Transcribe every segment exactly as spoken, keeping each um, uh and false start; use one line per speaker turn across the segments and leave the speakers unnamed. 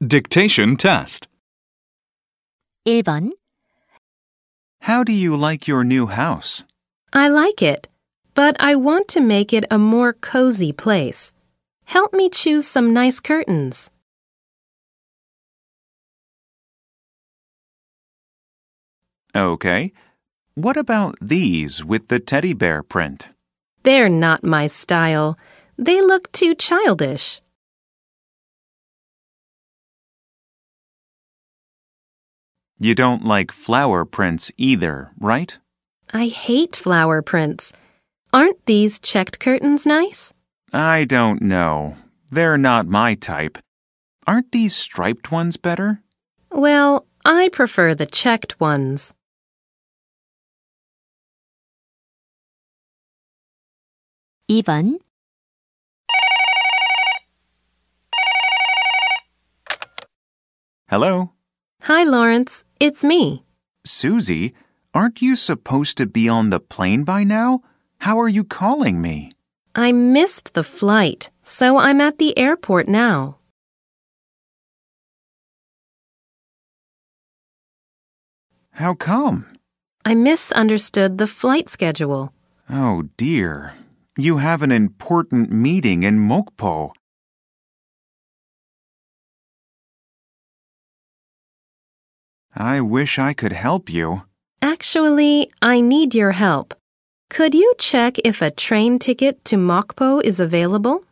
Dictation test.
일 번.
How do you like your new house?
I like it, but I want to make it a more cozy place. Help me choose some nice curtains.
Okay. What about these with the teddy bear print?
They're not my style. They look too childish.
You don't like flower prints either, right?
I hate flower prints. Aren't these checked curtains nice?
I don't know. They're not my type. Aren't these striped ones better?
Well, I prefer the checked ones.
이 번.
Hello?
Hi, Lawrence. It's me.
Susie, aren't you supposed to be on the plane by now? How are you calling me?
I missed the flight, so I'm at the airport now.
How come?
I misunderstood the flight schedule.
Oh dear. You have an important meeting in Mokpo. I wish I could help you.
Actually, I need your help. Could you check if a train ticket to Mokpo is available?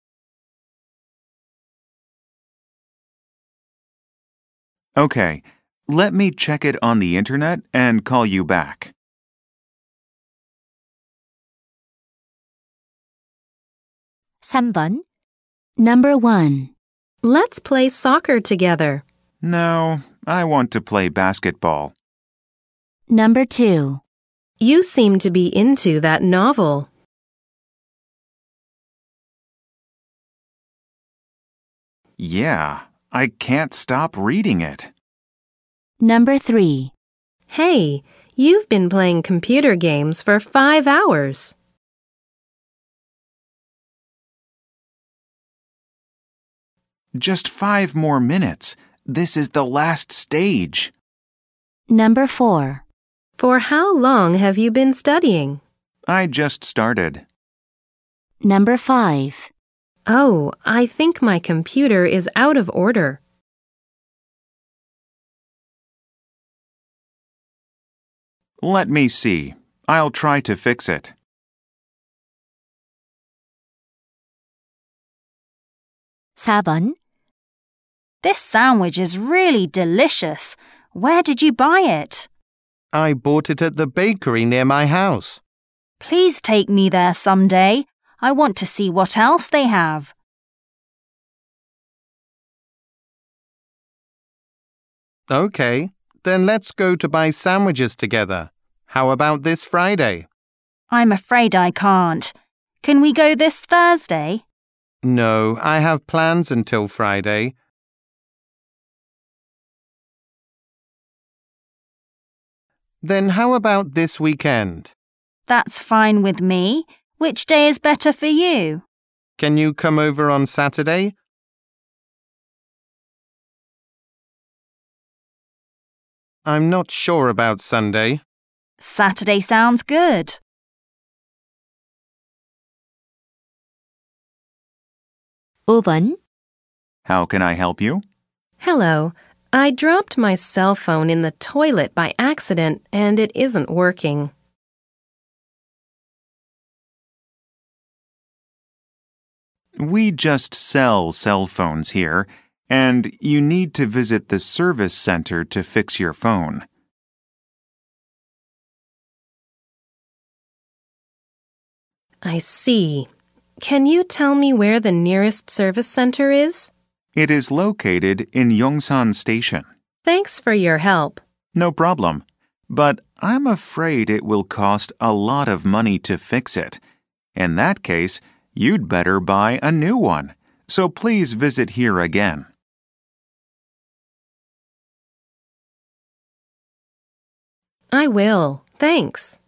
Okay, let me check it on the internet and call you back.
삼 번. Number one.
Let's play soccer together.
No, I want to play basketball.
Number two.
You seem to be into that novel.
Yeah, I can't stop reading it.
Number three.
Hey, you've been playing computer games for five hours.
Just five more minutes. This is the last stage.
Number four.
For how long have you been studying?
I just started.
Number five.
Oh, I think my computer is out of order.
Let me see. I'll try to fix it.
사 번.
This sandwich is really delicious. Where did you buy it?
I bought it at the bakery near my house.
Please take me there someday. I want to see what else they have.
Okay, then let's go to buy sandwiches together. How about this Friday?
I'm afraid I can't. Can we go this Thursday?
No, I have plans until Friday. Then how about this weekend?
That's fine with me. Which day is better for you?
Can you come over on Saturday? I'm not sure about Sunday.
Saturday sounds good.
오 번.
How can I help you?
Hello. I dropped my cell phone in the toilet by accident and it isn't working.
We just sell cell phones here, and you need to visit the service center to fix your phone.
I see. Can you tell me where the nearest service center is?
It is located in Yongsan Station.
Thanks for your help.
No problem. But I'm afraid it will cost a lot of money to fix it. In that case, you'd better buy a new one. So please visit here again.
I will. Thanks.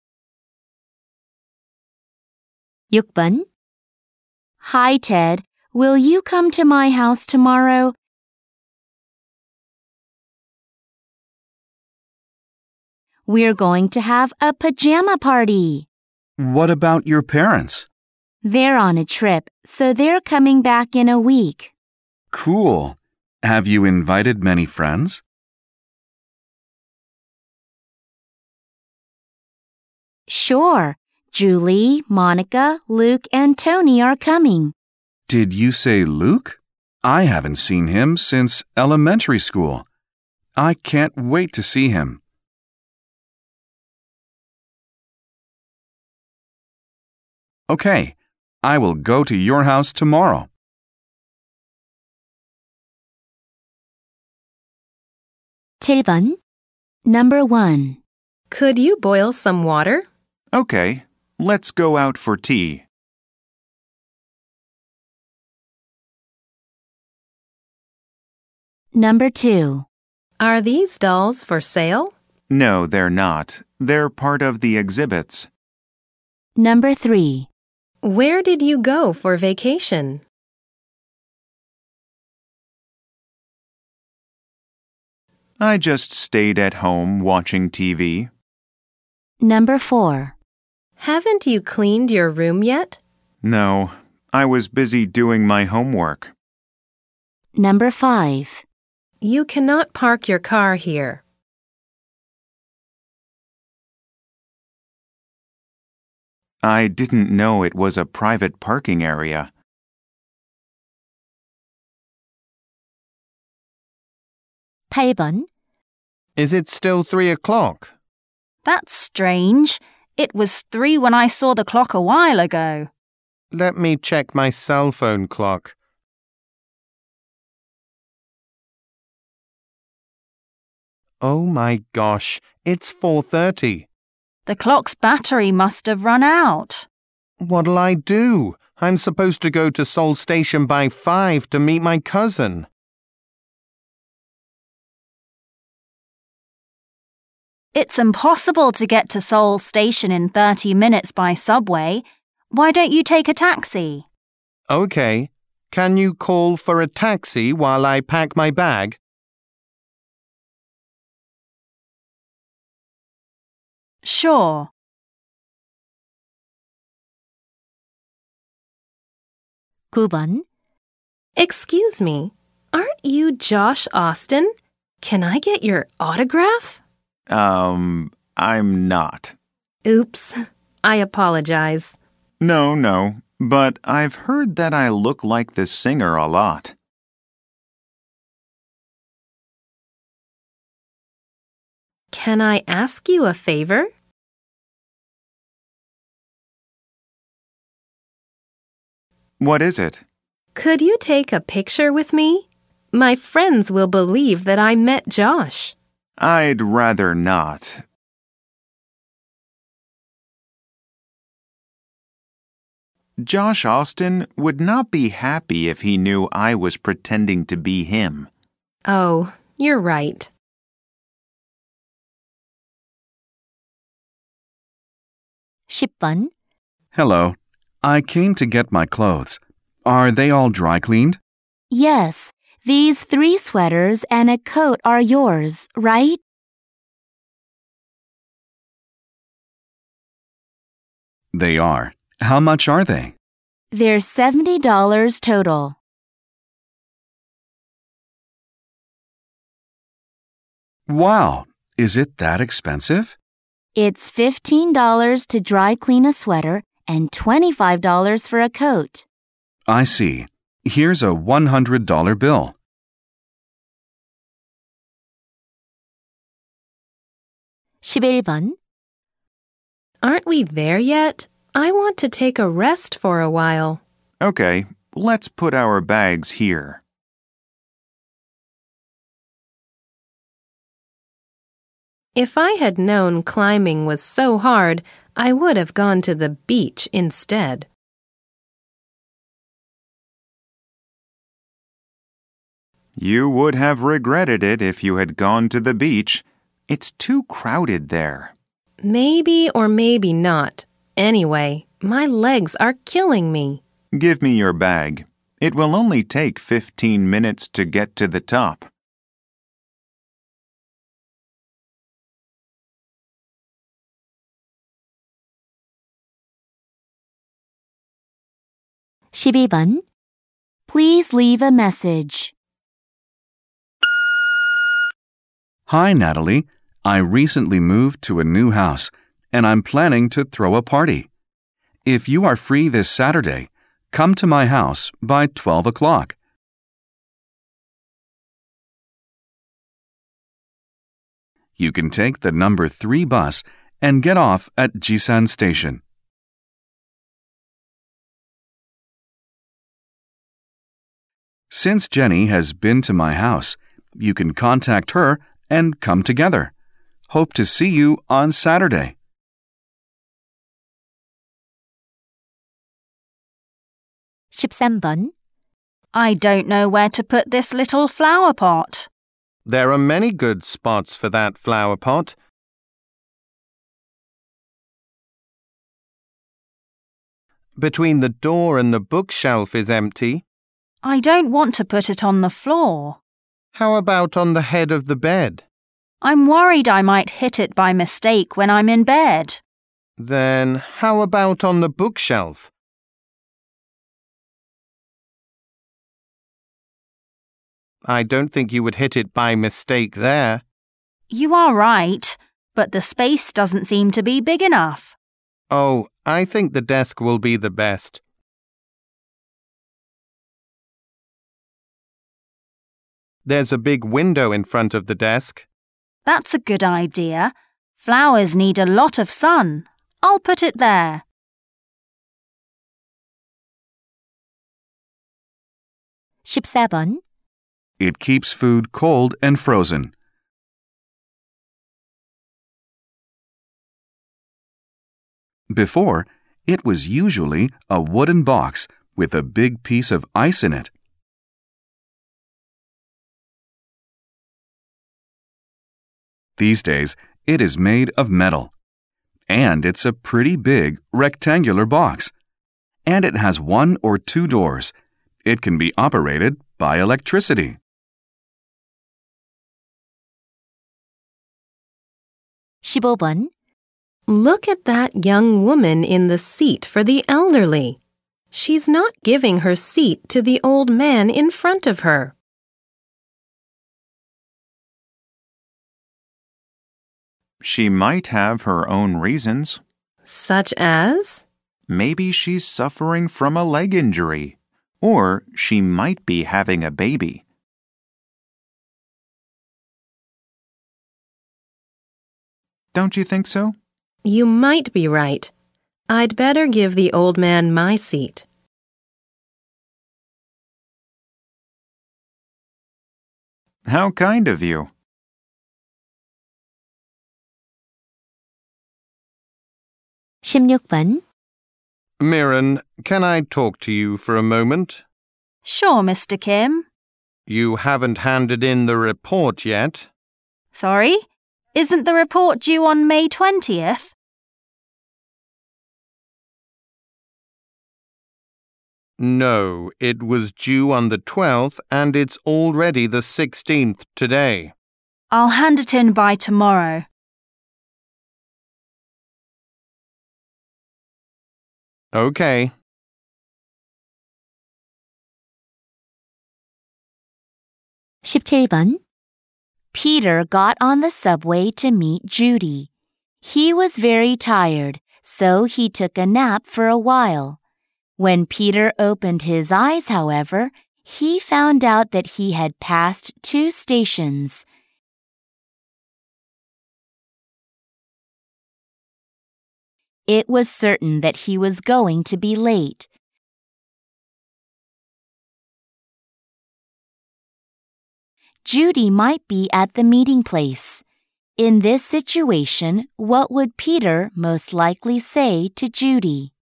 육 번. Hi, Ted. will you come to my house tomorrow? We're going to have a pajama party.
What about your parents?
They're on a trip, so they're coming back in a week.
Cool. Have you invited many friends?
Sure. Julie, Monica, Luke, and Tony are coming.
Did you say Luke? I haven't seen him since elementary school. I can't wait to see him. Okay, I will go to your house tomorrow.
칠 번. Number one.
Could you boil some water?
Okay, let's go out for tea.
Number two.
Are these dolls for sale?
No, they're not. They're part of the exhibits.
Number three.
Where did you go for vacation?
I just stayed at home watching T V.
Number four.
Haven't you cleaned your room yet?
No, I was busy doing my homework.
Number five.
You cannot park your car here.
I didn't know it was a private parking area.
팔 번.
Is it still three o'clock?
That's strange. It was three when I saw the clock a while ago.
Let me check my cell phone clock. Oh my gosh, it's four thirty.
The clock's battery must have run out.
What'll I do? I'm supposed to go to Seoul Station by five to meet my cousin.
It's impossible to get to Seoul Station in thirty minutes by subway. Why don't you take a taxi?
Okay. Can you call for a taxi while I pack my bag?
Sure.
구 번.
Excuse me, aren't you Josh Austin? Can I get your autograph?
Um, I'm not.
Oops, I apologize.
No, no, but I've heard that I look like the singer a lot.
Can I ask you a favor?
What is it?
Could you take a picture with me? My friends will believe that I met Josh.
I'd rather not. Josh Austin would not be happy if he knew I was pretending to be him.
Oh, you're right.
십 번.
Hello. I came to get my clothes. Are they all dry cleaned?
Yes, these three sweaters and a coat are yours, right?
They are. How much are they?
They're seventy dollars total.
Wow. Is it that expensive?
It's fifteen dollars to dry clean a sweater and twenty-five dollars for a coat.
I see. Here's a one hundred dollar bill.
십일 번.
Aren't we there yet? I want to take a rest for a while.
Okay, let's put our bags here.
If I had known climbing was so hard, I would have gone to the beach instead.
You would have regretted it if you had gone to the beach. It's too crowded there.
Maybe or maybe not. Anyway, my legs are killing me.
Give me your bag. It will only take fifteen minutes to get to the top.
십이 번. Please leave a message.
Hi, Natalie. I recently moved to a new house, and I'm planning to throw a party. If you are free this Saturday, come to my house by twelve o'clock. You can take the number three bus and get off at Jisan Station. Since Jenny has been to my house, you can contact her and come together. Hope to see you on Saturday.
십삼 번.
I don't know where to put this little flower pot.
There are many good spots for that flower pot. Between the door and the bookshelf is empty.
I don't want to put it on the floor.
How about on the head of the bed?
I'm worried I might hit it by mistake when I'm in bed.
Then how about on the bookshelf? I don't think you would hit it by mistake there.
You are right, but the space doesn't seem to be big enough.
Oh, I think the desk will be the best. There's a big window in front of the desk.
That's a good idea. Flowers need a lot of sun. I'll put it there.
십사 번.
It keeps food cold and frozen. Before, it was usually a wooden box with a big piece of ice in it. These days, it is made of metal. And it's a pretty big rectangular box. And it has one or two doors. It can be operated by electricity.
십오 번.
Look at that young woman in the seat for the elderly. She's not giving her seat to the old man in front of her.
She might have her own reasons.
Such as?
Maybe she's suffering from a leg injury. Or she might be having a baby. Don't you think so?
You might be right. I'd better give the old man my seat.
How kind of you.
십육 번.
Mirren, can I talk to you for a moment?
Sure, Mister Kim.
You haven't handed in the report yet.
Sorry? Isn't the report due on May twentieth?
No, it was due on the twelfth and it's already the sixteenth today.
I'll hand it in by tomorrow.
Okay.
십칠 번. Peter got on the subway to meet Judy. He was very tired, so he took a nap for a while. When Peter opened his eyes, however, he found out that he had passed two stations. It was certain that he was going to be late. Judy might be at the meeting place. In this situation, what would Peter most likely say to Judy?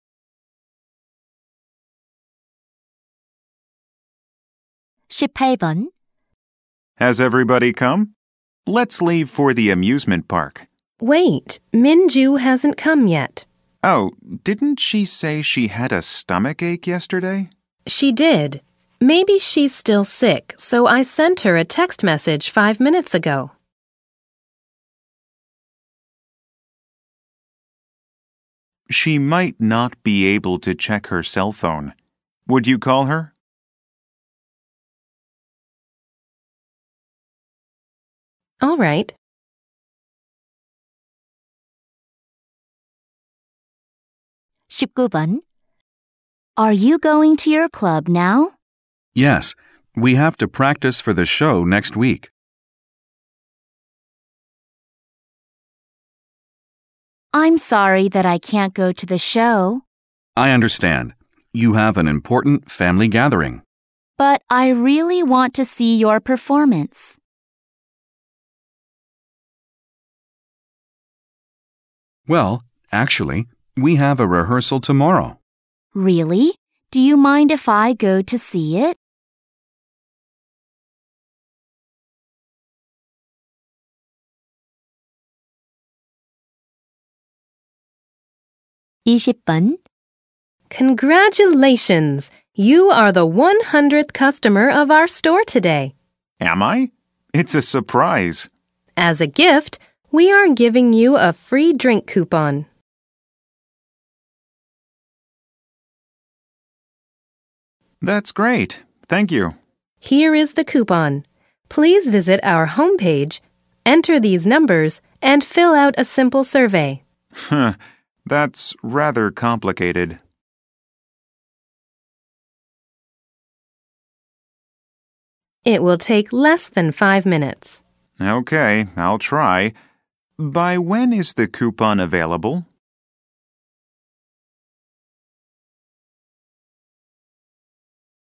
십팔 번.
Has everybody come? Let's leave for the amusement park.
Wait, Minju hasn't come yet.
Oh, didn't she say she had a stomach ache yesterday?
She did. Maybe she's still sick, so I sent her a text message five minutes ago.
She might not be able to check her cell phone. Would you call her?
All right.
십구 번. Are you going to your club now?
Yes, we have to practice for the show next week.
I'm sorry that I can't go to the show,
I understand. You have an important family gathering.
but I really want to see your performance.
Well, actually, we have a rehearsal tomorrow.
Really? Do you mind if I go to see it? 이십 번.
Congratulations! You are the one hundredth customer of our store today.
Am I? It's a surprise.
As a gift, we are giving you a free drink coupon.
That's great. Thank you.
Here is the coupon. Please visit our homepage, enter these numbers, and fill out a simple survey.
Huh, that's rather complicated.
It will take less than five minutes.
Okay, I'll try. By when is the coupon available?